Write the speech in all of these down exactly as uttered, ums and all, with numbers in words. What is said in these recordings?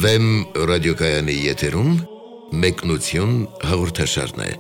Վեմ ռադիոկայանի եթերում մեկնություն հաղորդաշարն է։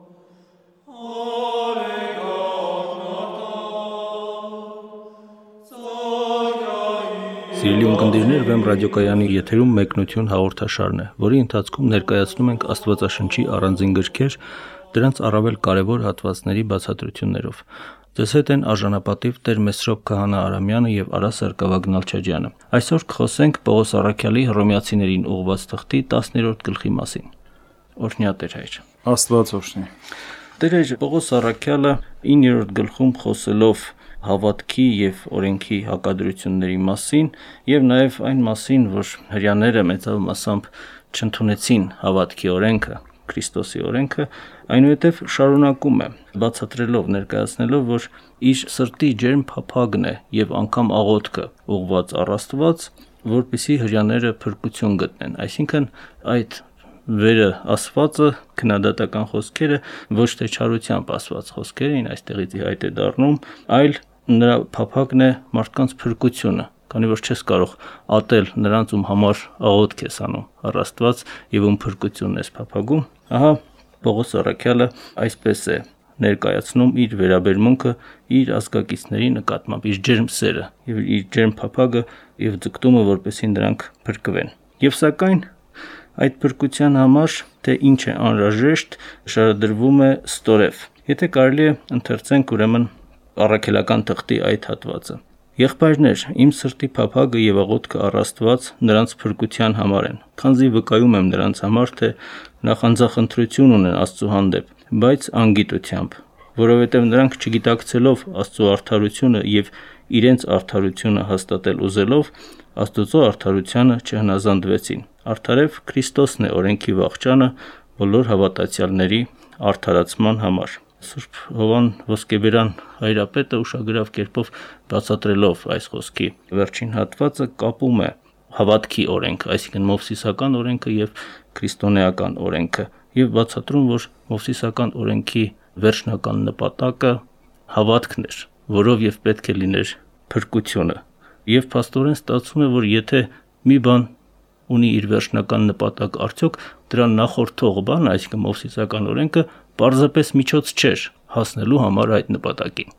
Սիրելի ունկնդիրներ, Վեմ ռադիոկայանի եթերում մեկնություն հաղորդաշարն է, որի ընթացքում ներկայացնում ենք Աստվածաշնչի առանձին գրքեր, դրանց առավել կարևոր հատվածների բացատրություններով։ Ձեզ հետ են արժանապատիվ Տեր Մեսրոպ Քահանա Արամյանը եւ Արա Սարգսակյան Նալչաջյանը։ Այսօր կխոսենք Պողոս Առաքյալի Հռոմեացիներին ուղղված թղթի տասներորդ գլխի մասին։ Օրհնյա Տեր հայր։ Աստված օրհնի։ Տեր հայր, Պողոս Առաքյալը իններորդ գլխում խոսելով հավատքի եւ օրենքի հակադրությունների մասին եւ նաեւ այն մասին, որ հрьяաները մեծավ մասամբ չընդունեցին հավատքի օրենքը, Քրիստոսի օրենքը, այնուհետև շարունակում է, բացատրելով, ներկայացնելով, որ իր սրտի ջերմ փափագն է եւ անգամ աղոթքը ուղված առ Աստված, որպեսզի հрьяաները փրկություն գտնեն։ Այսինքն այդ վերը ասվածը, քննադատական խոսքերը ոչ թե չարությամբ ասված խոսքեր էին, այստեղից իհայտ է դառնում, այլ նրա փափագն է մարդկանց փրկությունը, քանի որ չես կարող ատել նրանց, ում համար աղոթք ես անում առ Աստված եւ ում փրկությունն ես փափագում։ Ահա Պողոս Առաքյալը այսպես է ներկայացնում իր վերաբերմունքը իր ազգակիցների նկատմամբ, իր ջերմ սերը եւ իր ջերմ փափագը եւ ձգտումը, որպեսզի նրանք փրկվեն։ Եվ սակայն այդ փրկության համար թե ինչ է անհրաժեշտ, շարադրվում է ստորև։ Եթե կարելի է ընթերցենք ուրեմն առաքելական թղթի այդ հատվածը։ Եղբայրներ, իմ սրտի փափագը եւ աղոթքը առ Աստված նրանց փրկության համար են, քանզի վկայում եմ նրանց համար, թե նախանձախնդրություն ունեն Աստծո հանդեպ, բայց անգիտությամբ, որովհետև նրանք չգիտակցելով Աստծո արդարությունը եւ իրենց արդարությունը հաստատել ուզելով, Աստծո արդարությանը չհնազանդվեցին։ Արդարև Քրիստոսն է օրենքի վախճանը բոլոր հավատացյալների արդարացման համար։ Սուրբ Հովան Ոսկեբերան հայրապետը ուշագրավ կերպով բացատրելով այս խոսքի վերջին հատվածը կապում է հավատքի օրենքը, այսինքն մովսիսական օրենքը եւ քրիստոնեական օրենքը, եւ բացատրում, որ մովսիսական օրենքի վերջնական նպատակը հավատքն էր, որով եւ պետք է լիներ փրկությունը։ Եվ փաստորեն ստացվում է, որ եթե մի բան ունի իր վերջնական նպատակ, արդյոք դրան նախորդող բանը, այսինքն մովսիսական օրենքը, պարզապես միջոց չէր հասնելու համար այդ նպատակին։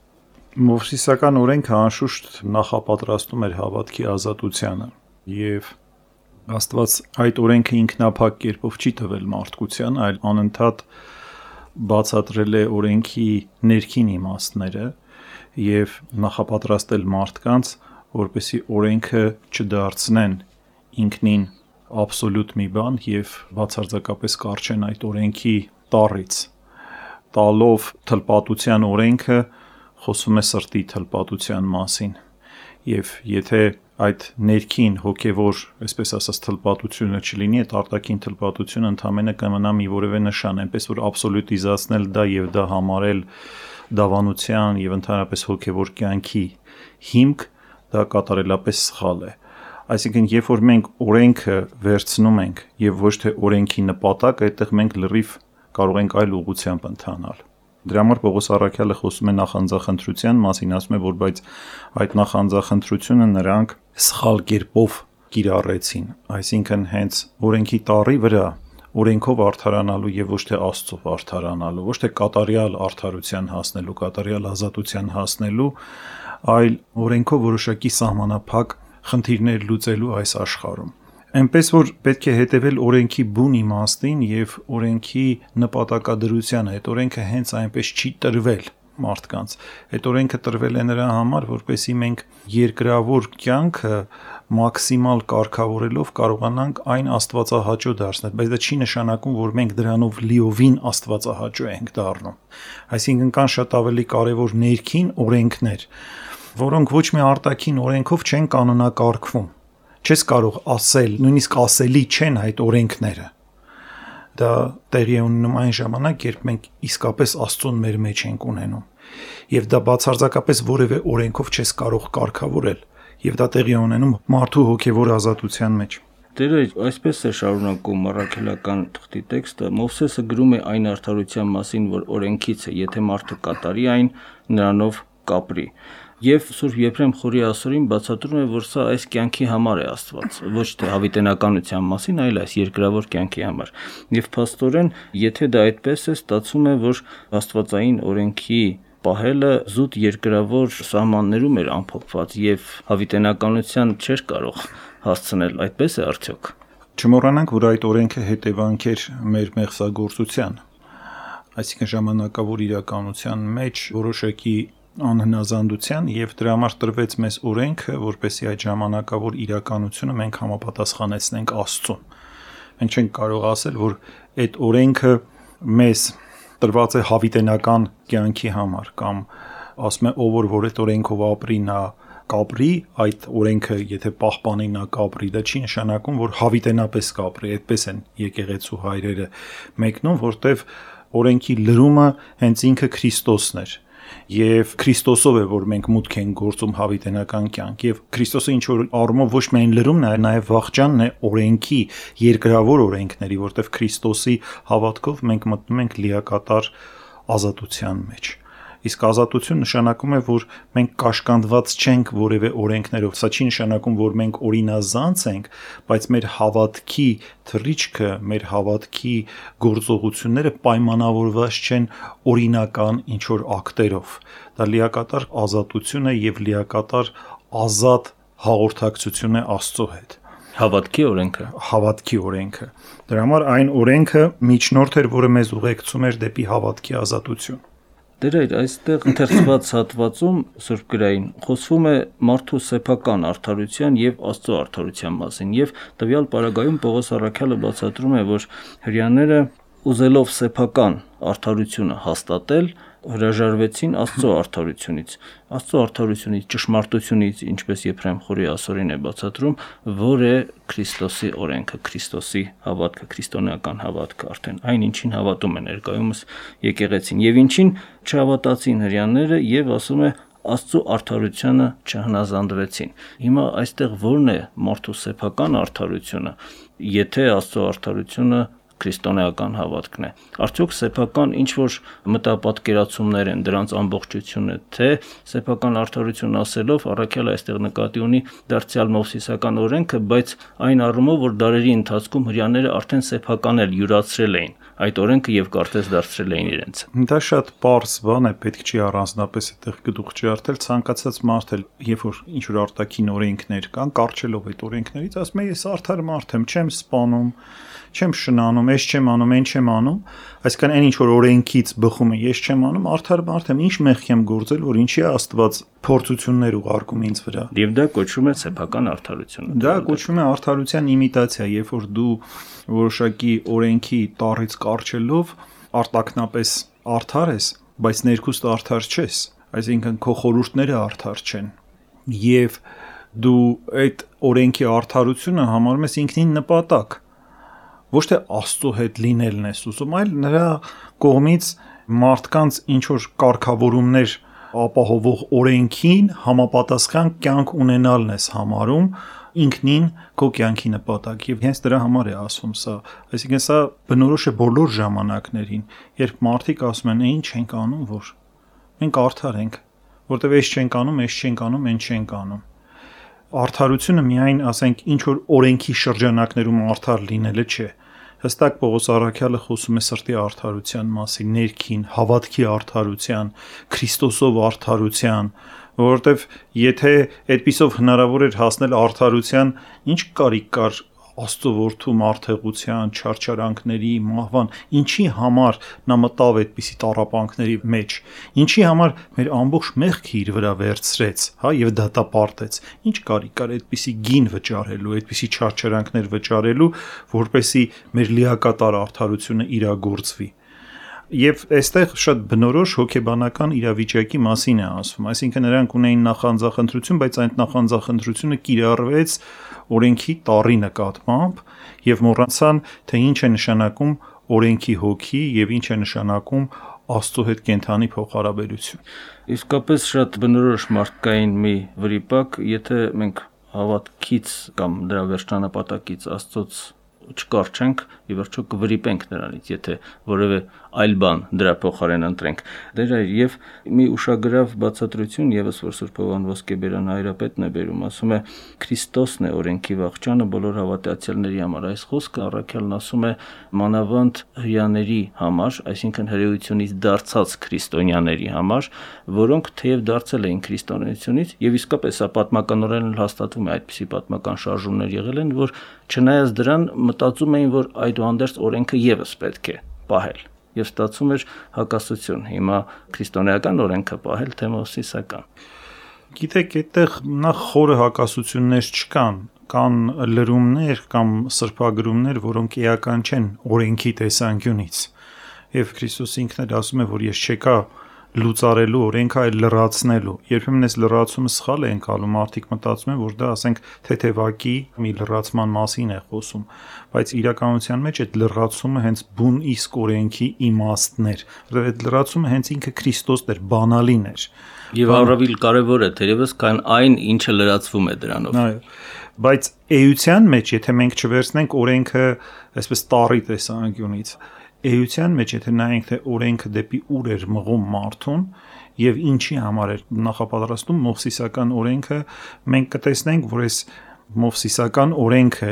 Մովսիսական օրենքը անշուշտ նախապատրաստում էր հավատքի ազատությանը, եւ Աստված այդ օրենքը ինքնափակ կերպով չի տվել մարդկության, այլ անընդհատ բացատրել է օրենքի ներքին իմաստները եւ նախապատրաստել մարդկանց, որպեսզի օրենքը չդարձնեն ինքնին աբսոլյուտ մի բան եւ բացարձակապես կարճեն այդ օրենքի տառից։ Տալով թլպատության օրենքը խոսում է սրտի թլպատության մասին, եւ եթե այդ ներքին հոգեվոր, այսպես ասած, թլպատությունը չլինի, այդ արտաքին թլպատությունը ընդհանրապես կմնա մի որևէ նշան, այնպես որ աբսոլյուտիզացնել դա եւ դա համարել դավանության եւ ընդհանրապես հոգեվոր կյանքի հիմք, դա կատարելապես սխալ է։ Այսինքն, երբ որ մենք օրենքը վերցնում ենք եւ ոչ թե օրենքի նպատակը, այդտեղ մենք լրիվ կարող ենք այլ ուղղությամբ ընթանալ։ Դրա համար Պողոս Առաքյալը խոսում է նախանձախնդրության մասին, ասում է, որ բայց այդ նախանձախնդրությունը նրանք սխալ կերպով կիրառեցին, այսինքն հենց օրենքի տառի վրա օրենքով արդարանալու եւ ոչ թե Աստծով արդարանալու, ոչ թե կատարյալ արդարության հասնելու, կատարյալ ազատության հասնելու, այլ օրենքով որոշակի սահմանափակ խնդիրներ լուծելու այս աշխարհում։ Այնպես որ պետք է հետևել օրենքի բուն իմաստին եւ օրենքի նպատակադրությանը։ Այդ օրենքը հենց այնպես չի տրվել մարդկանց։ Այդ օրենքը տրվել է նրա համար, որպեսզի մենք երկրավոր կյանքը մաքսիմալ կարգավորելով կարողանանք այն աստվածահաճո դարձնել, բայց դա չի նշանակում, որ մենք դրանով լիովին աստվածահաճո ենք դառնում։ Այսինքն կան շատ ավելի կարևոր ներքին օրենքներ, որոնք ոչ մի արտաքին օրենքով չեն կանոնակարգվում։ Չես կարող ասել, նույնիսկ ասելի չեն այդ օրենքները։ Դա տեղի է ունենում այն ժամանակ, երբ մենք իսկապես Աստծուն մեր մեջ ենք ունենում։ Եվ դա բացարձակապես որևէ օրենքով չես կարող կարգավորել, եւ դա տեղի է ունենում մարդու հոգեվոր ազատության մեջ։ Տերը այսպես է շարունակում առաքելական թղթի տեքստը. Մովսեսը գրում է այն արդարության մասին, որ օրենքից է, եթե մարդը կատարի այն, նրանով կապրի։ Եվ Սուրբ Եփրեմ Խորի ասորին բացատրում է, որ սա այս կյանքի համար է Աստված, ոչ թե հավիտենականության մասին, այլ այս երկրավոր կյանքի համար։ Եվ փաստորեն, եթե դա այդպես է, ստացվում է, որ աստվածային օրենքի պահելը զուտ երկրավոր սահմաններում էր ամփոփված եւ հավիտենականության չէր կարող հասցնել, այդպես է արդյոք։ Չմոռանանք, որ այդ օրենքը հետևանք էր մեր մեղսագործության, այսինքն ժամանակավոր իրականության մեջ որոշակի անհնազանդության եւ դրա համար տրվեց մեզ օրենքը, որպեսզի այդ ժամանակավոր իրականությունը մենք համապատասխանեցնենք Աստծուն։ Մենք չենք կարող ասել, որ այդ օրենքը մեզ տրված է հավիտենական կյանքի համար կամ ասում է ով որ այդ օրենքով ապրի նա կապրի, այդ օրենքը եթե պահպանի նա կապրի, դա չի նշանակում, որ հավիտենապես կապրի, այդպես են եկեղեցու հայրերը մեկնում, որտեվ օրենքի լրումը հենց ինքը Քրիստոսն էր։ Եվ Քրիստոսով է, որ մենք մուտք ենք գործում հավիտենական կյանք, եւ Քրիստոսը ինչ որ առումով ոչ միայն լրումն է, նաեւ վախճանն է օրենքի, երկրավոր օրենքների, որտեվ Քրիստոսի հավատքով մենք մտնում ենք լիակատար ազատության մեջ։ Իսկ ազատություն նշանակում է, որ մենք կաշկանդված չենք որևէ օրենքներով։ Սա չի նշանակում, որ մենք օրինազանց ենք, բայց մեր հավատքի թռիչքը, մեր հավատքի գործողությունները պայմանավորված չեն օրինական ինչ-որ ակտերով։ Դա լիակատար ազատություն է եւ լիակատար ազատ հաղորդակցություն է Աստծո հետ։ Հավատքի օրենքը։ Հավատքի օրենքը։ Դրա համար այն օրենքը միջնորդ էր, որը մեզ ուղեկցում էր դեպի հավատքի ազատություն։ Դեր այդ այստեղ ընթերցված հատվածում Սուրբ գրային խոսվում է մարդու սեփական արդարության եւ Աստծո արդարության մասին եւ տվյալ պարագայում Պողոս առաքյալը բացատրում է, որ հրեաները ուզելով սեփական արդարությունը հաստատել հրաժարվեցին Աստծո արդարությունից, Աստծո արդարությունից, ճշմարտությունից, ինչպես Եփրեմ Խորի ասորին է բացատրում, որ է Քրիստոսի օրենքը, Քրիստոսի հավատքը, քրիստոնեական հավատքը, արդեն այն ինչին հավատում է ներկայումս եկեղեցին եւ ինչին չհավատացին հրեաները եւ ասում է Աստծո արդարությունը չհնազանդվեցին։ Հիմա այստեղ ո՞րն է մարդու սեփական արդարությունը, եթե Աստծո արդարությունը քրիստոնեական հավատքն է։ Արդյոք սեփական ինչ որ մտապատկերացումներ են դրանց ամբողջությունը, թե սեփական արդարություն ասելով առաքյալը այստեղ նկատի ունի դարձյալ մովսիսական օրենքը, բայց այն առումով, որ դարերի ընթացքում հրեաները արդեն սեփական էլ յուրացրել էին այդ օրենքը եւ կարծես դարձրել էին իրենց։ Դա շատ պարզ բան է, պետք չի առանձնապես այդտեղ գդուղ ջարդել, ցանկացած մարդ էլ, երբ որ ինչ որ արտաքին օրենքներ կան, կարճելով այդ օրենքներից, ասում է ես արդար մարդ եմ, չեմ սպանում, չեմ շնանում, ես չեմ անում, այն չեմ անում, այսինքն այն ինչ որ օրենքից բխում է, ես չեմ անում, արդար մարդ եմ, ինչ մեղք եմ գործել, որ ինչի Աստված փորձություններ ուղարկում ինձ վրա։ Եվ դա կոչվում է սեփական արդարություն։ Դա կոչվում է արդարության իմիտացիա, երբ որ դու որոշակի օրենքի տառից կարճելով արտակնապես արդար ես, բայց ներքուստ արդար չես, այսինքն քո խորհուրդները արդար չեն։ Եվ դու այդ օրենքի արդարությունը համարում ես ինքնին նպատակ, ոչ թե Աստծո հետ լինելն ես ուզում, այլ նրա կողմից մարդկանց ինչ որ կարգավորումներ ապահովող օրենքին համապատասխան կյանք ունենալն ես համարում ինքնին քո կյանքի նպատակ եւ հենց դրա համար է ասում սա, այսինքն սա բնորոշ է բոլոր ժամանակներին, երբ մարդիկ ասում են ինչ ենք անում, որ մենք արդար ենք, որտեվ այս չենք անում, այս չենք անում, այն չենք անում։ Արդարությունը միայն, ասենք, ինչ որ օրենքի շրջանակներում արդար լինելը չէ։ Հստակ Պողոս առաքյալը խոսում է սրտի արդարության մասին, ներքին հավատքի արդարության, Քրիստոսով արդարության, որովհետև եթե այդպիսով հնարավոր էր հասնել արդարության, ինչ կարիք կար Աստծո որդու մարդեղության, չարչարանքների, մահվան, ինչի համար նա մտավ այդպիսի տառապանքների մեջ, ինչի համար մեր ամբողջ մեղքը իր վրա վերցրեց, հա, եւ դատապարտեց, ինչ կարիք կար այդպիսի գին վճարելու, այդպիսի չարչարանքներ վճարելու, որպեսի մեր լիակատար արդարությունը իրագործվի։ Եվ այստեղ շատ բնորոշ հոգեբանական իրավիճակի մասին է ասվում, այսինքն նրանք ունեին նախանձախնդրություն, բայց այդ նախանձախնդրությունը կիրառվեց օրենքի տառի նկատմամբ եւ մոռացան, թե ինչ է նշանակում օրենքի հոգի եւ ինչ է նշանակում Աստծո հետ կենթանի փոխհարաբերություն։ Իսկապես շատ բնորոշ մարդկային մի վրիպակ, եթե մենք հավատքից կամ դրա վերջնանապատակից Աստծոց չկարչենք, ի վերջո կվրիպենք նրանից, եթե որևէ այլ բան դրա փոխարեն ընտրենք։ Դեր այր եւ մի ուշագրավ բացատրություն եւս որ Սուրբ Հովհան Ոսկեբերան հայրապետն է բերում, ասում է Քրիստոսն է օրենքի վախճանը բոլոր հավատացյալների համար։ Այս խոսքը առաքյալն ասում է մանավանդ հрьяաների համար, այսինքն հրեությունից դարձած քրիստոնյաների համար, որոնք թեև դարձել էին քրիստոնեությունից եւ իսկապես սա պատմականորեն հաստատվում է, այդպիսի պատմական շարժումներ եղել են, որ չնայած դրան մտածում էին, որ այդուհանդերձ օրենքը եւս պետք է պահել եւ ստացվում էր հակասություն։ Հիմա քրիստոնեական օրենքը պահել, թե մովսիսական։ Գիտեք, այդտեղ նախ խորը հակասություններ չկան, կան լրումներ կամ սրբագրումներ, որոնք էական չեն օրենքի տեսանկյունից։ Եվ Քրիստոս ինքն էլ ասում է, որ ես չեկա լուծարելու օրենքը, այլ լրացնելու։ Երբեմն այս լրացումը սխալ է ընկալում, մարդիկ մտածում են, որ դա ասենք թեթևակի մի լրացման մասին է խոսում, բայց իրականության մեջ այդ լրացումը հենց բուն իսկ օրենքի իմաստն էր, որովհետև այդ լրացումը հենց ինքը Քրիստոսն էր, բանալին էր։ Եվ առավել կարևոր է, թերևս քան այն, ինչը լրացվում է դրանով։ Այո, բայց էության մեջ, եթե մենք չվերցնենք օրենքը այսպես տարի տեսանկյունից, էության մեջ եթե նայենք թե օրենքը դեպի ուր էր մղում մարդուն եւ ինչի համար էր նախապատրաստում մովսիսական օրենքը, մենք կտեսնենք, որ այս մովսիսական օրենքը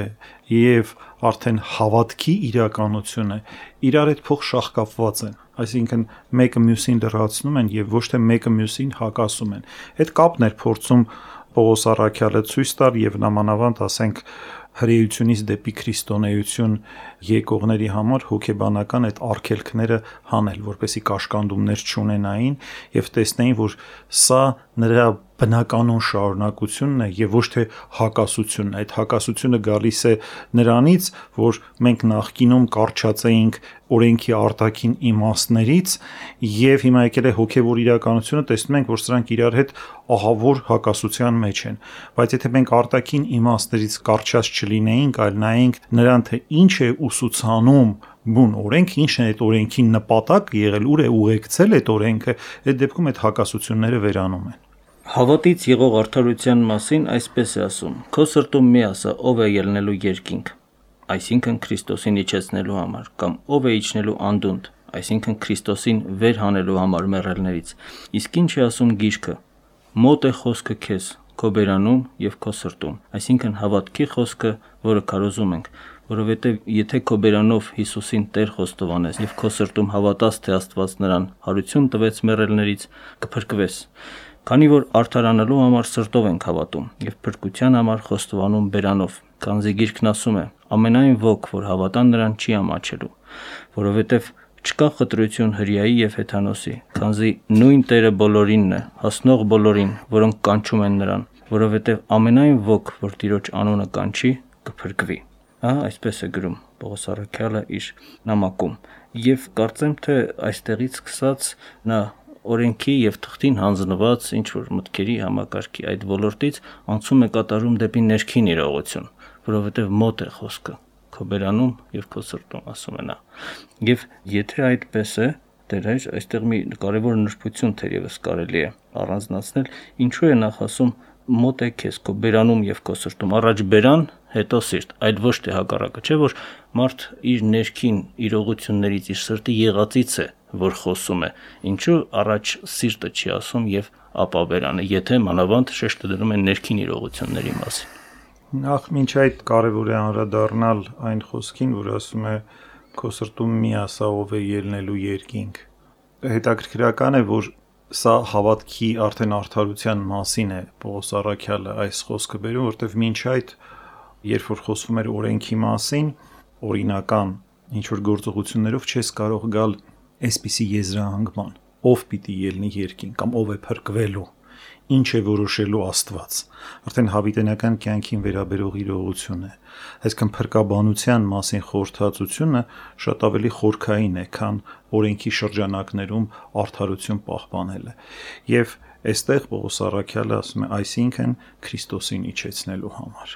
եւ արդեն հավատքի իրականությունը իրար հետ փոխ շահկապված են, այսինքն մեկը մյուսին լրացնում են եւ ոչ թե մեկը մյուսին հակասում են։ Այդ կապն էր փորձում Պողոս առաքյալը ցույց տալ եւ նամանավանդ ասենք հրեությունից դեպի քրիստոնեություն եկողների համար հոգեբանական այդ արգելքները հանել, որպեսզի կաշկանդումներ չունենային եւ տեսնեին, որ սա նրա բնականon շարունակությունն է եւ ոչ թե հակասությունն է։ Այդ հակասությունը գալիս է նրանից, որ մենք նախկինում կարճած էինք օրենքի արտաքին իմաստներից եւ հիմա եկել է հոգեվոր իրականությունը, տեսնում ենք, որ սրանք իրար հետ ահավոր հակասության մեջ են։ Բայց եթե մենք արտաքին իմաստներից կարճած չլինեինք, այլ նայենք նրան, թե ինչ է ուսուցանում բուն օրենք, ինչն է այդ օրենքի նպատակ եղել, ուր է ուղեկցել այդ օրենքը, այդ դեպքում այդ հակասությունները վերանում են։ Հավատից եղող արդարության մասին այսպես է ասում. Քո սրտում մի ասա, ով է ելնելու երկինք, այսինքն Քրիստոսին իջեցնելու համար, կամ ով է իջնելու անդունդ, այսինքն Քրիստոսին վեր հանելու համար մեռելներից։ Իսկ ինչ է ասում գիրքը. մոտ է խոսքը քեզ, քո բերանում եւ քո սրտում, այսինքն հավատքի խոսքը, որը քարոզում ենք, որովհետեւ եթե քո բերանով Հիսուսին Տեր խոստովանես եւ քո սրտում հավատաս, թե Աստված նրան հարություն տվեց մեռելներից, կփրկվես։ Քանի որ արդարանալու համար սրտով ենք հավատում եւ փրկության համար խոստովանում բերանով, քանզի գիրքն ասում է. ամենայն ոք, որ հավատան նրան չի ամաչելու, որովհետեւ չկա խտրություն հրեայի եւ հեթանոսի, քանզի նույն Տերը բոլորինն է, հասնող բոլորին, որոնք կանչում են նրան, որովհետեւ ամենայն ոք, որ Տիրոջ անունը կանչի, կփրկվի։ Ահա այսպես է գրում Պողոս առաքյալը իր նամակում։ Եվ կարծեմ, թե այստեղից սկսած նա օրենքի եւ թղթին հանձնված ինչ որ մտքերի համակարգի այդ ոլորտից անցում է կատարում դեպի ներքին իրողություն, որովհետեւ մոտ է խոսքը քո բերանում եւ քո սրտում, ասում է նա։ Եվ եթե այդպես է, դեր այր այստեղ մի կարևոր նրբություն թերևս կարելի է առանձնացնել, ինչու է նախ ասում մոտ է քեզ քո բերանում եւ քո սրտում, առաջ բերան, հետո սիրտ, այդ ոչ թե հակառակը, չէ՞ որ մարդ իր ներքին իրողություններից, իր սրտի եղածից է որ խոսում է, ինչու առաջ սիրտը չի ասում եւ ապա բերանը, եթե մանավանդ շեշտը դնում են ներքին իրողությունների մասին։ Նախ մինչ այդ կարևոր է անդրադառնալ այն խոսքին, որ ասում է քո սրտում մի ասա, ով է ելնելու երկինք։ Հետաքրքրական է, որ սա հավատքի արդեն արդարության մասին է Պողոս առաքյալը այս խոսքը բերում, որտեղ մինչ այդ երբ որ խոսվում էր օրենքի մասին, օրինական ինչ որ գործողություններով չես կարող գալ այսպիսի եզրահանգման, ով պիտի ելնի երկին կամ ով է փրկվելու, ինչ է որոշելու Աստված, արդեն հավիտենական կյանքին վերաբերող իրողություն է, այսինքն փրկաբանության մասին խորհրդածությունը շատ ավելի խորքային է, քան օրենքի շրջանակներում արդարություն պահպանելը, եւ այստեղ Պողոս առաքյալը ասում է, այսինքն Քրիստոսին իջեցնելու համար,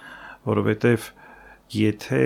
որովհետեւ եթե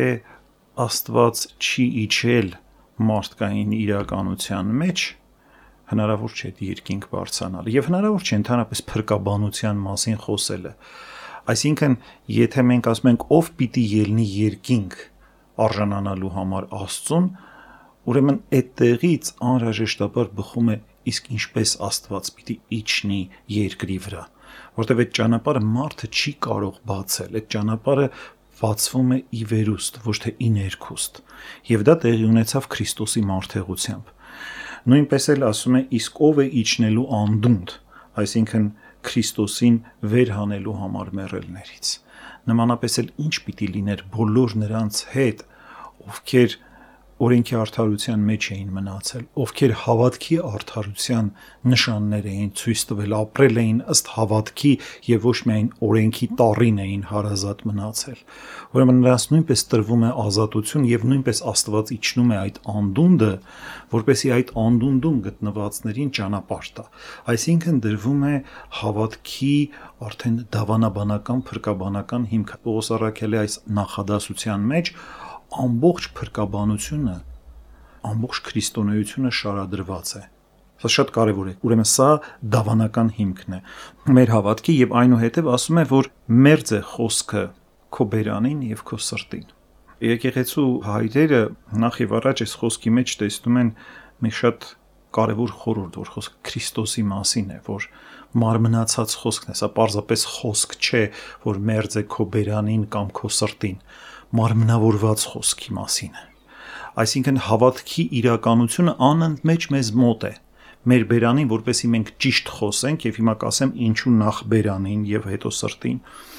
Աստված չի իջել մարդկային իրականության մեջ հնարավոր չէ երկինք բարձրանալ եւ հնարավոր չէ ընդհանրապես փրկաբանության մասին խոսելը այսինքն եթե մենք ասում ենք ով պիտի ելնի երկինք արժանանալու համար Աստծուն, ուրեմն այդտեղից անհրաժեշտաբար բխում է իսկ ինչպես Աստված պիտի իջնի երկրի վրա, որտեղ այդ ճանապարհը մարդը չի կարող բացել, այդ ճանապարհը բացվում է ի վերուստ, ոչ թե ի ներքուստ, եւ դա տեղի ունեցավ Քրիստոսի մարդեղությամբ։ Նույնպես էլ ասում է, իսկ ով է իջնելու անդունդ, այսինքն Քրիստոսին վեր հանելու համար մեռելներից։ Նմանապես էլ ինչ պիտի լիներ բոլոր նրանց հետ, ովքեր օրենքի արդարության մեջ էին մնացել, ովքեր հավատքի արդարության նշաններ էին ցույց տվել, ապրել էին ըստ հավատքի եւ ոչ միայն օրենքի տառին էին հարազատ մնացել։ Ուրեմն նրանց նույնպես տրվում է ազատություն եւ նույնպես Աստված իջնում է այդ անդունդը, որպեսզի այդ անդունդում գտնվածներին ճանապարհ տա։ Այսինքն դրվում է հավատքի արդեն դավանաբանական, փրկաբանական հիմք։ Պողոս առաքյալի այս նախադասության մեջ ամբողջ փրկաբանությունը, ամբողջ քրիստոնեությունը շարադրված է։ Սա շատ կարևոր է։ Ուրեմն սա դավանական հիմքն է մեր հավատքի եւ այնուհետեւ ասում է, որ մերձ է խոսքը քո բերանին եւ քո սրտին։ Եկեղեցու հայրերը նախ եւ առաջ այս խոսքի մեջ տեսնում են մի շատ կարևոր խորհուրդ, որ խոսքը Քրիստոսի մասին է, որ մարմնացած խոսքն է, սա պարզապես խոսք չէ, որ մերձ է քո բերանին կամ քո սրտին, մարմնավորված խոսքի մասին է։ Այսինքն հավատքի իրականությունը անընդմեջ մեզ մոտ է, մեր բերանին, որպեսզի մենք ճիշտ խոսենք, եւ հիմա կասեմ ինչու նախ բերանին եւ հետո սրտին,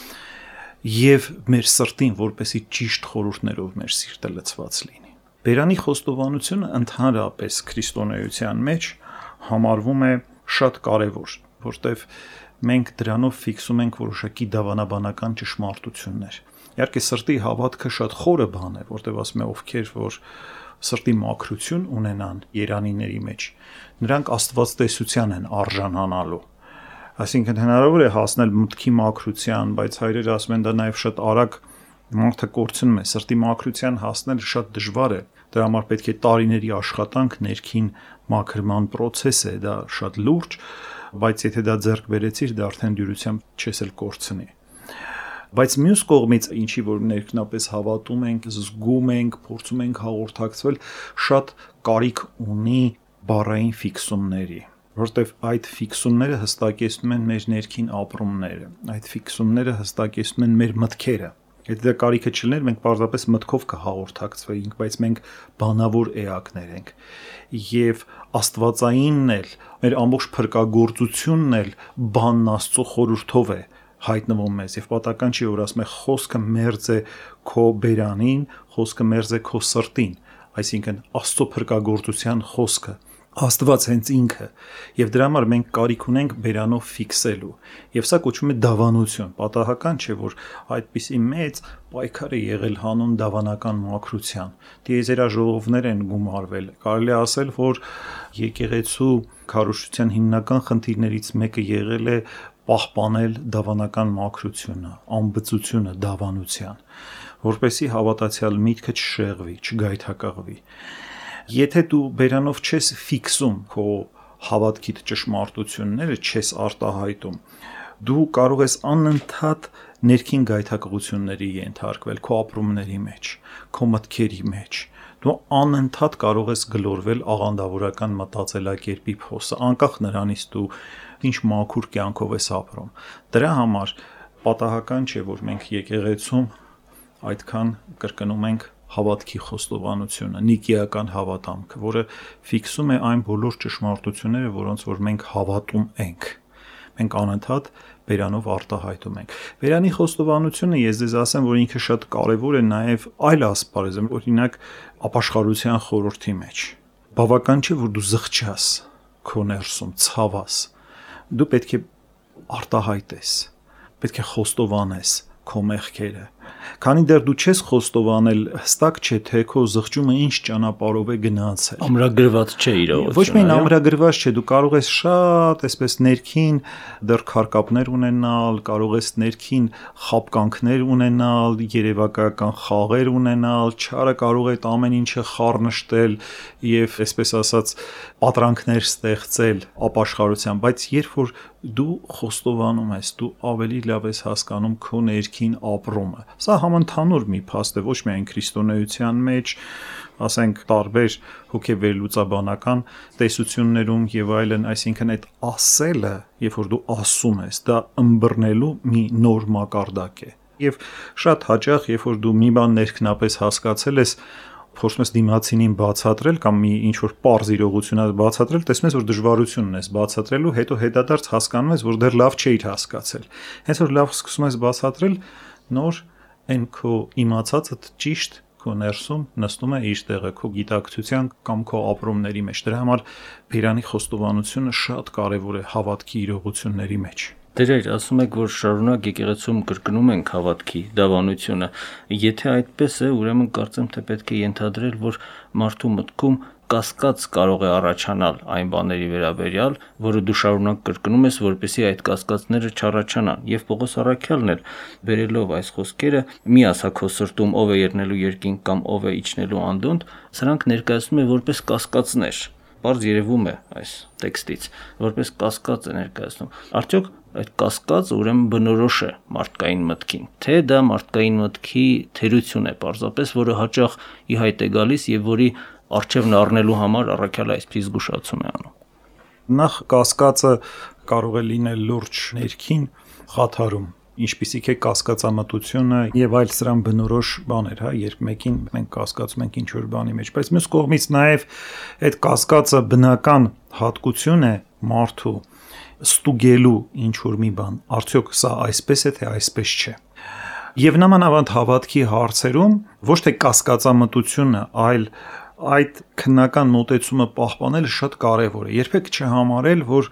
եւ մեր սրտին, որպեսզի ճիշտ խորհուրդներով մեր սիրտը լցված լինի։ Բերանի խոստովանությունը ընդհանրապես քրիստոնեության մեջ համարվում է շատ կարևոր, որտեղ մենք դրանով ֆիքսում ենք որոշակի դավանաբանական ճշմարտություններ։ Իհարկե սրտի հավատքը շատ խորը բան է, որտեղ ասում է ովքեր որ սրտի մաքրություն ունենան երանիների մեջ, նրանք աստվածտեսության են արժանանալու։ Այսինքն հնարավոր է հասնել մտքի մաքրության, բայց հայրերը ասում են դա նաև շատ արագ մարդը կորցնում է, սրտի մաքրության հասնելը շատ դժվար է։ Դրա համար պետք է տարիների աշխատանք, ներքին մաքրման process է, դա շատ լուրջ, բայց եթե դա ձեռք բերեցիր, դա արդեն դյուրությամբ չես էլ կորցնի։ Բայց մյուս կողմից ինչի որ ներքնապես հավատում ենք, զգում ենք, փորձում ենք հաղորդակցվել, շատ կարիք ունի բառային ֆիքսումների, որտեղ այդ ֆիքսումները հստակեցնում են մեր ներքին ապրումները, այդ ֆիքսումները հստակեցնում են մեր մտքերը։ Եթե դա կարիքը չլիներ, մենք պարզապես մտքով կհաղորդակցվեինք, բայց մենք բանավոր էակներ ենք։ Եվ աստվածայինն էլ, մեր ամբողջ փրկagorցությունն էլ բանն Աստծո խորհրդով է հայտնվում մեզ եւ պատական չի որ ասում է խոսքը մերձ է քո բերանին, խոսքը մերձ է քո սրտին, այսինքն Աստծո փրկagorցության խոսքը, Աստված հենց ինքը, եւ դրա համար մենք կարիք ունենք բերանով ֆիքսելու, եւ սա կոչվում է դավանություն, պատահական չէ որ այդպիսի մեծ պայքար է եղել հանուն դավանական մաքրության, տիեզերաժողովներ են գումարվել, կարելի է ասել որ եկեղեցու քարոզչության հիմնական խնդիրներից մեկը եղել է պահպանել դավանական մաքրությունը, անբծությունը դավանության, որպեսզի հավատացյալ միտքը չշեղվի, չգայթակղվի։ Եթե դու բերանով չես ֆիքսում քո հավատքիդ ճշմարտությունները, չես արտահայտում, դու կարող ես անընդհատ ներքին գայթակղությունների ենթարկվել քո ապրումների մեջ, քո մտքերի մեջ։ Դու անընդհատ կարող ես գլորվել աղանդավորական մտածելակերպի փոսը, անկախ նրանից դու ինչ մաքուր կյանքով ես ապրում։ Դրա համար պատահական չէ, որ մենք եկեղեցում այդքան կրկնում ենք հավատքի խոստովանությունը, նիկեական հավատամքը, որը ֆիքսում է այն բոլոր ճշմարտությունները, որոնց որ մենք հավատում ենք։ Մենք անընդհատ բերանով արտահայտում ենք։ Բերանի խոստովանությունը ես ձեզ ասեմ, որ ինքը շատ կարևոր է նաև այլ ասպարեզում, օրինակ ապաշխարության խորհրդի մեջ։ Բավական չէ, որ դու զղջաս քո ներսում, ցավաս։ Դու պետք է արտահայտես, պետք է խոստովանես քո մեղքերը։ Քանի դեռ դու չես խոստովանել, հստակ չէ թե քո զղջումը ինչ ճանապարհով է գնացել։ Ամրագրված չէ իրողությունը։ Ոչ միայն ամրագրված չէ, դու կարող ես շատ այսպես ներքին դեռ քարկապներ ունենալ, կարող ես ներքին խապկանքներ ունենալ, երևակայական խաղեր ունենալ, չարը կարող է այդ ամեն ինչը խառնշտել եւ այսպես ասած պատրանքներ ստեղծել ապաշխարության, բայց երբ որ դու խոստովանում ես, դու ավելի լավ ես հասկանում քո ներքին ապրումը։ Սա համընդհանուր մի փաստ է, ոչ միայն քրիստոնեության մեջ, ասենք տարբեր հոգեվերլուծաբանական տեսություններում եւ այլն, այսինքն այդ ասելը, երբ որ դու ասում ես, դա ըմբռնելու մի նոր մակարդակ է։ Եվ շատ հաճախ, երբ որ դու մի բան ներքնապես հասկացել ես, փորձում ես դիմացինին բացատրել կամ մի ինչ որ պարզ իրողություն ես բացատրել, տեսնում ես որ դժվարություն ես բացատրելու, հետո հետադարձ հասկանում ես որ դեռ լավ չէիր հասկացել։ Հենց որ լավ սկսում ես բացատրել, նոր այն քո իմացածդ ճիշտ քո ներսում նստում է իր տեղը քո գիտակցության կամ քո ապրումների մեջ։ Դրա համար Բերանի խոստովանությունը շատ կարևոր է հավատքի իրողությունների մեջ։ Տերեր, ասում եք, որ շարունակ եկեղեցում կրկնում ենք հավատքի դավանությունը։ Եթե այդպես է, ուրեմն կարծեմ թե պետք է ենթադրել, որ մարդու մտքում կասկած կարող է առաջանալ այն բաների վերաբերյալ, որը դու շարունակ կրկնում ես, որպեսզի այդ կասկածները չառաջանան։ Եվ Պողոս առաքյալն էլ բերելով այս խոսքերը՝ մի ասա քո սրտում ով է ելնելու երկինք կամ ով է իջնելու անդունդ, սրանք ներկայացնում է որպես կասկածներ։ Պարզ երևում է այս տեքստից, որպես կասկած է ներկայացնում։ Արդյոք այդ կասկածը ուրեմն բնորոշ է մարդկային մտքին, թե դա մարդկային մտքի թերություն է պարզապես, որը հաճախ ի հայտ է գալիս եւ որի առջևն առնելու համար առաքյալը այսպես զգուշացում է անում։ Նախ կասկածը կարող է լինել լուրջ ներքին խաթարում, ինչպիսիք է կասկածամտությունը եւ այլ սրան բնորոշ բաներ, հա, երբ մեկին մենք կասկածում ենք ինչ որ բանի մեջ, բայց մյուս կողմից նաեւ այդ կասկածը բնական հատկություն է մարդու ստուգելու ինչ որ մի բան, արդյոք սա այսպես է թե այսպես չէ։ Եվ նամանավանդ հավատքի հարցերում ոչ թե կասկածամտությունը, այլ այդ քննական մոտեցումը պահպանելը շատ կարևոր է։ Երբեք չհամարել, որ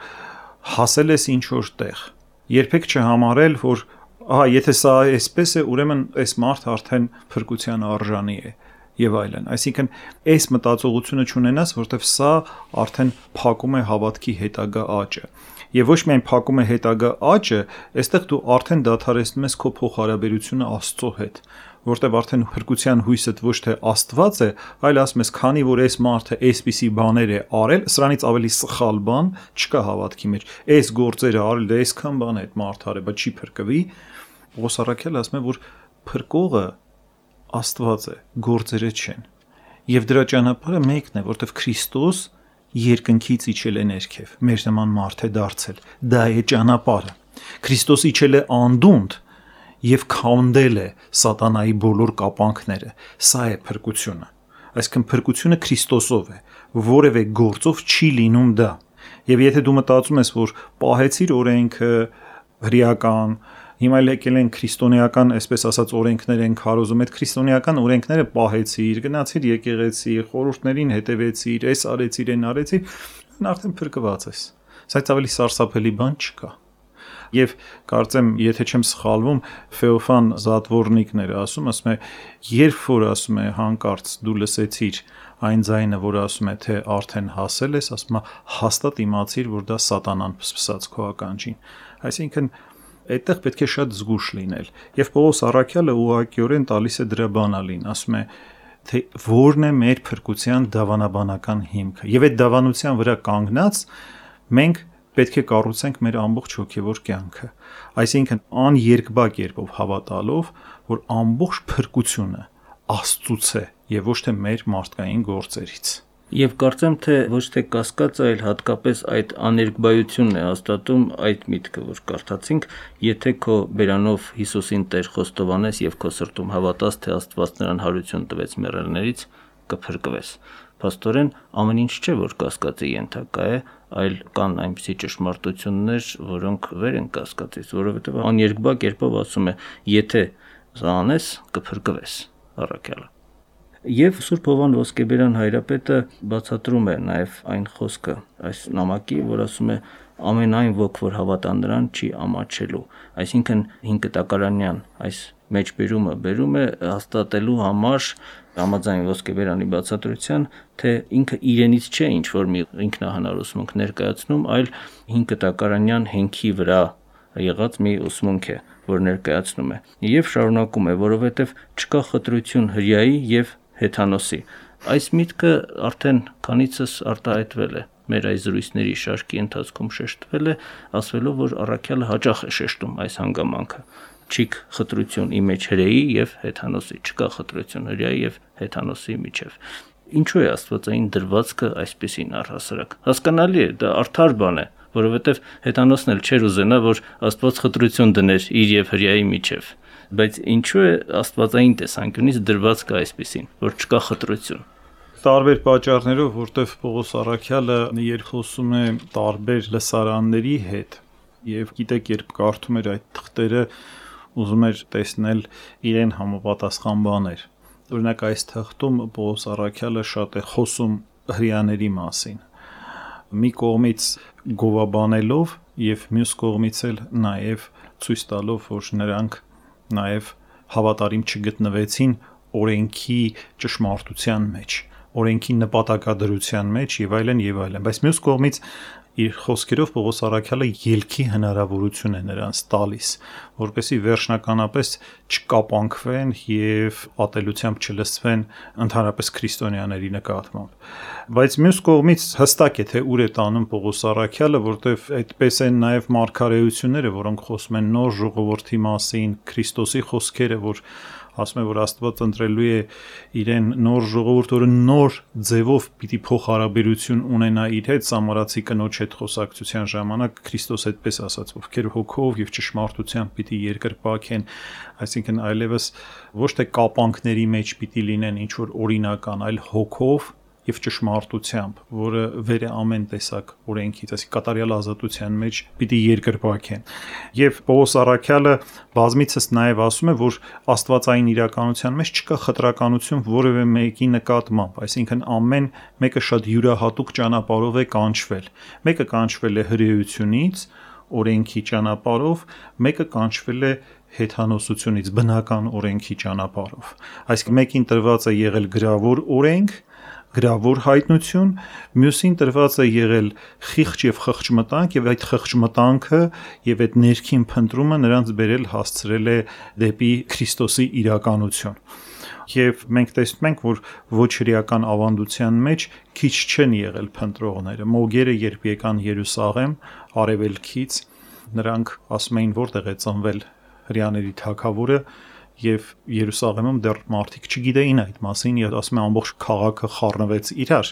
հասել ես ինչ որ տեղ։ Երբեք չհամարել, որ ահա եթե սա այսպես է, ուրեմն այս մարդ արդեն փրկության արժանի է եւ այլն։ Այսինքն այս մտածողությունը չունենաս, որտեվ սա արդեն փակում է հավատքի հետագա աճը։ Եվ ոչ միայն փակում է հետագա աճը, այստեղ դու արդեն դադարեցնում ես քո փոխհարաբերությունը Աստծո հետ, որտեղ արդեն փրկության հույսդ ոչ թե Աստված է, այլ ասում ես, քանի որ այս մարդը այսպիսի բաներ է արել, սրանից ավելի սխալ բան չկա հավատքի մեջ։ Այս գործերը արել, դա այսքան բան է այդ մարդը արել, բայց չի փրկվի։ Պողոս առաքյալը ասում է, որ փրկողը Աստված է, գործերը չեն։ Եվ դրա ճանապարհը մեկն է, որտեղ Քրիստոս երկնքից իջել է ներքև, մեր նման մարդ է դարձել, դա է ճանապարհը։ Քրիստոս իջել է անդունդ եւ քանդել է սատանայի բոլոր կապանքները, սա է փրկությունը։ Այսինքն փրկությունը Քրիստոսով է, որևէ գործով չի լինում դա։ Եվ եթե դու մտածում ես, որ պահեցիր օրենքը հրեական, հիմա եկել են քրիստոնեական, այսպես ասած, օրենքներ են քարոզում, այդ քրիստոնեական օրենքները պահեցիր, գնացիր եկեղեցի, խորհուրդներին հետևեցիր, այս արեցիր, այն արեցիր, արդեն փրկված ես։ Սա ավելի սարսափելի բան չկա։ Եվ կարծեմ, եթե չեմ սխալվում, Ֆեոֆան Զատվորնիկն էր ասում, ասում է, երբ որ ասում է հանկարծ դու լսեցիր այն ձայնը, որ ասում է, թե արդեն հասել ես, ասում է, հաստատ իմացիր, որ դա սատանան փսփսած քո ականջին։ Այսինքն այդտեղ պետք է շատ զգուշ լինել։ Եվ Պողոս առաքյալը ուղղակիորեն տալիս է դրա բանալին, ասում է, թե որն է մեր փրկության դավանաբանական հիմքը։ Եվ այդ դավանության վրա կանգնած մենք պետք է կառուցենք մեր ամբողջ հոգևոր կյանքը։ Այսինքն աներկբա կերպով հավատալով, որ ամբողջ փրկությունը Աստծուց է եւ ոչ թե մեր մարդկային գործերից։ Եվ կարծեմ, թե ոչ թե կասկածը, այլ հատկապես այդ աներկբայությունն է հաստատում այդ միտքը, որ կարդացինք, եթե քո բերանով Հիսուսին Տեր խոստովանես եւ քո սրտում հավատաս, թե Աստված նրան հարություն տվեց մեռելներից, կփրկվես։ Փաստորեն ամեն ինչ չէ, որ կասկածի ենթակա է, այլ կան այնպիսի ճշմարտություններ, որոնք վեր են կասկածից, որովհետեւ աներկբա կերպով ասում է, եթե սա անես, կփրկվես, առաքյալը։ Եվ Սուրբ Հովան Ոսկեբերան հայրապետը բացատրում է նաև այն խոսքը այս նամակի, որ ասում է ամենայն ոք որ հավատա նրան չի ամաչելու, այսինքն հինկտակարանյան այս մեջբերումը բերում է հաստատելու համար համաձայն Ոսկեբերանի բացատրության, թե ինքը իրենից չէ ինչ որ մի ինքնահանար ուսմունք ներկայացնում, այլ հինկտակարանյան հենքի վրա եղած մի ուսմունք է, որ ներկայացնում է։ Եվ շարունակում է, որովհետև չկա խտրություն հրեայի եւ հեթանոսի։ Այս միտքը արդեն քանիցս արտահայտվել է մեր այս զրույցների շարքի ընթացքում շեշտվել է, ասվելով, որ առաքյալը հաճախ է շեշտում այս հանգամանքը. չիկ խտրություն ի մեջ հրեի եւ հեթանոսի, չկա խտրություն հրեայի եւ հեթանոսի միջև։ Ինչու է աստվածային դրվածքը այսպեսին առհասարակ։ Հասկանալի է, դա արդար բան է, որովհետեւ հեթանոսն էլ չէր ուզենա, որ Աստված խտրություն դներ իր եւ հրեայի միջև։ Բայց ինչու է աստվածային տեսանկյունից դրվածքը այսպեսին, որ չկա խտրություն։ Տարբեր պատճառներով, որտեղ Պողոս առաքյալը երբ խոսում է տարբեր լսարանների հետ եւ գիտեք, երբ կարդում էր այդ թղթերը, ուզում էր տեսնել իրեն համապատասխան բաներ։ Օրինակ այս թղթում Պողոս առաքյալը շատ է խոսում հրեաների մասին։ Մի կողմից գովաբանելով եւ մյուս կողմից էլ նաեւ ցույց տալով, որ նրանք նաեւ հավատարիմ չգտնվեցին օրենքի ճշմարտության մեջ, օրենքի նպատակադրության մեջ եւ այլն եւ այլն, բայց մյուս կողմից իր խոսքերով Պողոս առաքյալը ելքի հնարավորություն է նրանց տալիս, որպեսզի վերջնականապես չկապանքվեն եւ ատելությամբ չլսվեն ընդհանրապես քրիստոնյաների նկատմամբ։ Բայց մյուս կողմից հստակ է, թե ուր է տանում Պողոս առաքյալը, որտեվ այդպես են նաեւ մարգարեությունները, որոնք խոսում են նոր ժողովրդի մասին, Քրիստոսի խոսքերը, որ ասում է, որ Աստված ընտրելու է իրեն նոր ժողովուրդ, որը նոր ձևով պիտի փոխհարաբերություն ունենա իր հետ, Սամարացի կնոջ հետ խոսակցության ժամանակ Քրիստոս այդպես ասաց, ովքեր հոգով եւ ճշմարտությամբ պիտի երկրպագեն, այսինքն այլևս ոչ թե կապանքների մեջ պիտի լինեն ինչ որ օրինական, այլ հոգով եւ ճշմարտությամբ, որը վեր է ամեն տեսակ օրենքից, այսինքն կատարյալ ազատության մեջ պիտի երկրպագեն։ Եվ Պողոս առաքյալը բազմիցս նաեւ ասում է, որ աստվածային իրականության մեջ չկա խտրականություն որևէ մեկի նկատմամբ, այսինքն ամեն մեկը շատ յուրահատուկ ճանապարհով է կանչվել։ Մեկը կանչվել է հրեությունից, օրենքի ճանապարհով, մեկը կանչվել է հեթանոսությունից, բնական օրենքի ճանապարհով։ Այսինքն մեկին տրված է եղել գրավոր օրենք, գրավոր հայտնություն, մյուսին տրված է եղել խիղճ եւ խղճմտանք եւ այդ խղճմտանքը եւ այդ ներքին փնտրումը նրանց բերել հասցրել է դեպի Քրիստոսի իրականություն։ Եվ մենք տեսնում ենք, որ ոչ հրեական ավանդության մեջ քիչ չեն եղել փնտրողները։ Մոգերը երբ եկան Երուսաղեմ արևելքից, նրանք ասում էին, որտեղ է ծնվել հրեաների թագավորը, եւ Երուսաղեմում դեռ մարդիկ չգիտեին այդ մասին, եւ ասում են ամբողջ քաղաքը խառնվեց իրար։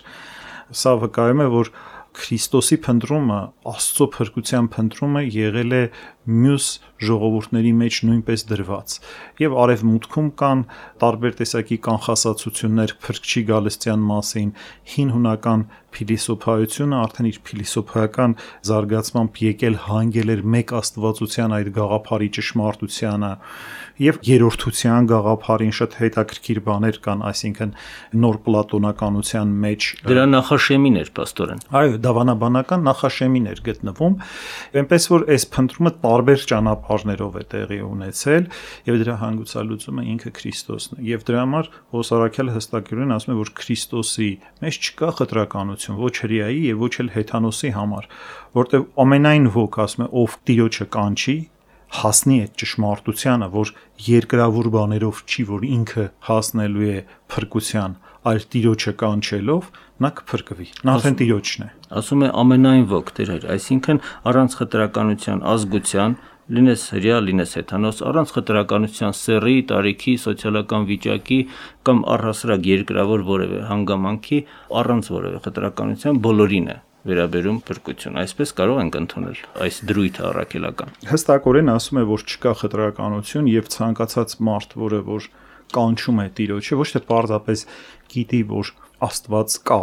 Սա վկայում է, որ Քրիստոսի փնտրումը, Աստծո փրկության փնտրումը եղել է մյուս ժողովուրդների մեջ նույնպես դրված։ Եվ արևմուտքում կան տարբեր տեսակի կանխասացություններ Փրկչի գալստյան մասին, հին հունական փիլիսոփայությունը արդեն իր փիլիսոփայական զարգացմամբ եկել հանգել էր մեկ աստվածության այդ գաղափարի ճշմարտությանը եւ երրորդության գաղափարին շատ հետաքրքիր բաներ կան, այսինքն նոր պլատոնականության մեջ դրա նախաշեմին էր պաստորեն։ Այո, դավանաբանական նախաշեմին էր գտնվում, այնպես որ այս փնտրումը տարբեր ճանապարհներով է տեղի ունեցել եւ դրա հանգուցալուծումը ինքը Քրիստոսն է։ Եվ դրա համար Պողոս առաքյալը հստակորեն ասում է, որ Քրիստոսի մեջ չկա խտրականություն, ոչ հրեայի եւ ոչ էլ հեթանոսի համար, որտեղ ամենայն ոք ասում է, ով Տիրոջը կանչի, հասնի այդ ճշմարտությանը, որ երկրավոր բաներով չի, որ ինքը հասնելու է փրկության, այլ Տիրոջը կանչելով նա կփրկվի։ Նա արդեն Տիրոջն է։ Ասում է ամենայն ոք Տեր, այսինքն առանց խտրականության ազգության, լինես հրեա, լինես հեթանոս, առանց խտրականության սեռի, տարիքի, սոցիալական վիճակի կամ առհասարակ երկրավոր որևէ հանգամանքի, առանց որևէ խտրականության բոլորին է վերաբերում փրկություն։ Այսպես կարող ենք ընդունել այս դրույթը առաքելական։ Հստակորեն ասում է, որ չկա խտրականություն եւ ցանկացած մարդ, որը որ կանչում է Տիրոջը, ոչ թե պարզապես գիտի, որ Աստված կա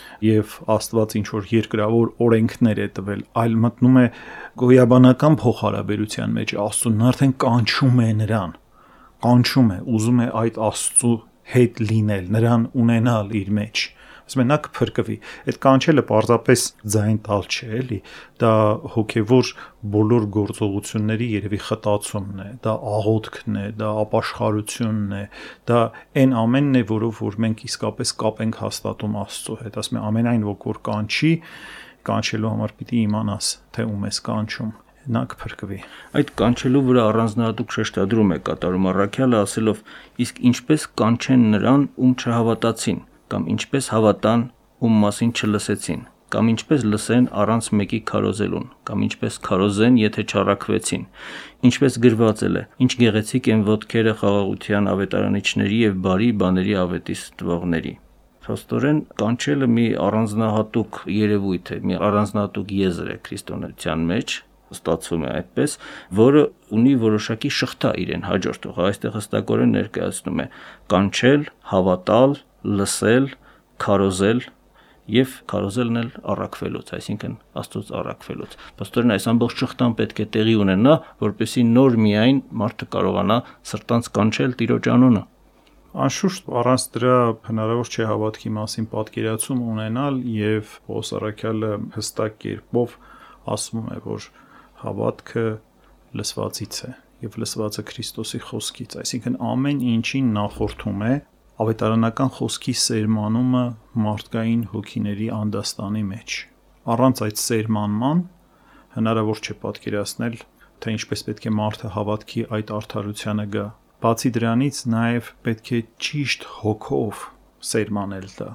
եւ Աստված ինչ որ երկրավոր օրենքներ է տվել, այլ մտնում է գոյաբանական փոխհարաբերության մեջ, Աստծուն արդեն կանչում է նրան, կանչում է, ուզում է այդ Աստծու հետ լինել, նրան ունենալ իր մեջ։ Ասում են նա կփրկվի։ Այդ կանչելը պարզապես ձայն տալ չէ, էլի, դա հոգևոր բոլոր գործողությունների երևի խտացումն է, դա աղոթքն է, դա ապաշխարությունն է, դա այն ամենն է, որով որ մենք իսկապես կապ ենք հաստատում Աստծո հետ։ Ասում են ամենայն ոք որ կանչի, կանչելու համար պիտի իմանաս, թե ում ես կանչում, նա կփրկվի։ Այդ կանչելու վրա առանձնահատուկ շեշտադրում է կատարում առաքյալը, ասելով. իսկ ինչպես կանչեն նրան, ում չհավատացին, կամ ինչպես հավատան, ում մասին չլսեցին։ կամ ինչպես լսեն առանց մեկի քարոզելուն, կամ ինչպես քարոզեն, եթե չառաքվեցին, ինչպես գրված է. ինչ գեղեցիկ են ոտքերը խաղաղության ավետարանիչների եւ բարի բաների ավետիս տվողների։ Փաստորեն կանչելը մի առանձնահատուկ երևույթ է, մի առանձնահատուկ եզր է քրիստոնեության մեջ, ստացվում է այդպես, որը ունի որոշակի շղթա իրեն հաջորդող, այստեղ հստակորեն ներկայացնում է կանչել, հավատալ, լսել, քարոզել եւ քարոզելն էլ առաքվելուց, այսինքն Աստծոց առաքվելուց։ Փաստորեն այս ամբողջ շղթան պետք է տեղի ունենա, որպեսզի նոր միայն մարդը կարողանա սրտանց կանչել Տիրոջ անունը։ Անշուշտ առանց դրա հնարավոր չէ հավատքի մասին պատկերացում ունենալ եւ Պողոս առաքյալը հստակ կերպով ասում է, որ հավատքը լսվածից է եւ լսվածը Քրիստոսի խոսքից, այսինքն ամեն ինչին նախորդում է ավետարանական խոսքի սերմանումը մարդկային հոգիների անդաստանի մեջ։ Առանց այդ սերմանման հնարավոր չէ պատկերացնել, թե ինչպես պետք է մարդը հավատքի այդ արդարությանը գա։ Բացի դրանից նաև պետք է ճիշտ հոգով սերմանել դա,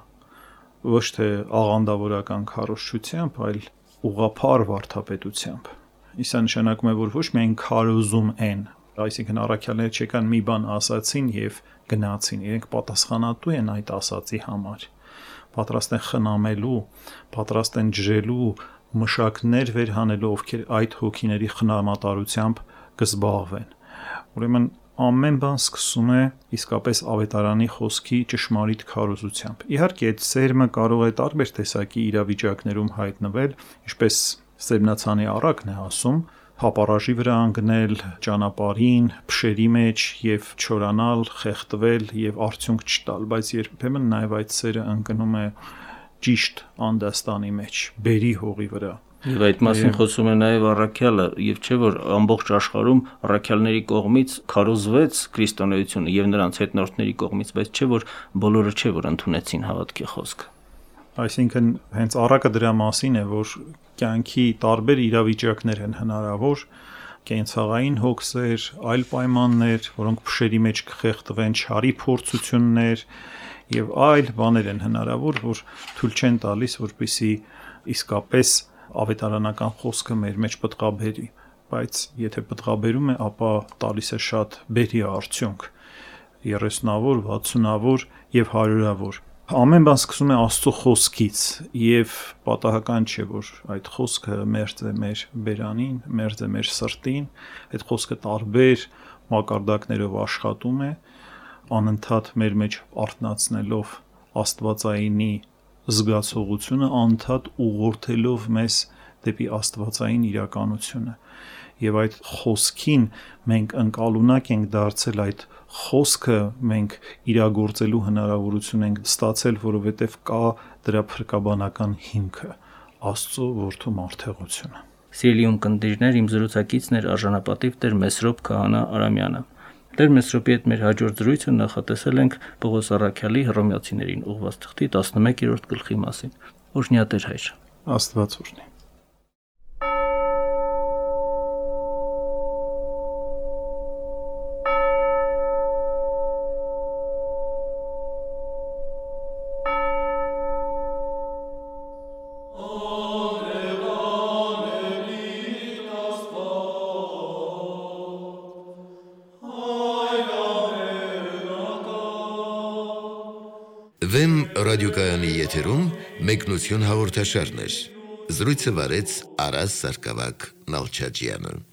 ոչ թե աղանդավորական քարոզչությամբ, այլ ուղղափառ վարդապետությամբ։ Իսկ նշանակում է, որ ոչ միայն քարոզում են, այսինքն առաքյալները չեկան մի բան ասացին եւ գնացին, իրենք պատասխանատու են այդ ասացի համար, պատրաստ են խնամելու, պատրաստ են ջրելու, մշակներ վերհանելու, ովքեր այդ հոգիների խնամատարությամբ կզբաղվեն։ Ուրեմն ամեն բան սկսում է իսկապես ավետարանի խոսքի ճշմարիտ քարոզությամբ։ Իհարկե, այդ սերմը կարող է տարբեր տեսակի իրավիճակներում հայտնվել, ինչպես Սերմնացանի առակն է ասում, հապարաժի վրա անգնել, ճանապարհին, փշերի մեջ եւ չորանալ, խեղդվել եւ արդյունք չտալ, բայց երբեմն նաեւ այդ սերը ընկնում է ճիշտ անդաստանի մեջ, բերի հողի վրա։ Եվ այդ մասին խոսում է նաև առաքյալը, եւ չէ որ ամբողջ աշխարհում առաքյալների կողմից քարոզվեց քրիստոնեությունը եւ նրանց հետնորդների կողմից, բայց չէ որ բոլորը չէ որ ընդունեցին հավատքի խոսքը։ Այսինքն հենց առակը դրա մասին է, որ կյանքի տարբեր իրավիճակներ են հնարավոր, կենցաղային հոգսեր, այլ պայմաններ, որոնք փշերի մեջ կխեղդվեն, չարի փորձություններ եւ այլ բաներ են հնարավոր, որ թույլ չեն տալիս, որպեսզի իսկապես ավետարանական խոսքը մեր մեջ պտղաբերի, բայց եթե պտղաբերում է, ապա տալիս է շատ բերի արդյունք, երեսունավոր, վաթսունավոր եւ հարյուրավոր։ Ամեն բան սկսում է Աստծո խոսքից եւ պատահական չէ, որ այդ խոսքը մերձ է մեր բերանին, մերձ է մեր սրտին, այդ խոսքը տարբեր մակարդակներով աշխատում է, անընդհատ մեր մեջ արթնացնելով Աստվածայինի զգացողությունը, անընդհատ ուղղորդելով մեզ դեպի աստվածային իրականությունը եւ այդ խոսքին մենք ընկալունակ ենք դարձել, այդ խոսքը մենք իրագործելու հնարավորություն ենք ստացել, որովհետեւ կա դրա փրկաբանական հիմքը, Աստծո որդու մարդեղությունը։ Սիրելի ունկնդիրներ, իմ զրուցակիցն էր արժանապատիվ Տեր Մեսրոպ Քահանա Արամյանը։ Տեր Մեսրոպի հետ մեր հաջորդ զրույցը նախատեսել ենք Պողոս առաքյալի Հռոմեացիներին ուղղված թղթի տասնմեկերորդ գլխի մասին։ Օրհնյա Տեր հայր։ Աստված օրհնի։ Վեմ ռադիոկայանի եթերում մեկնություն հաղորդաշարներ։ Զրույցը վարեց Արաս Սարգսակյան Նալչաջյանը։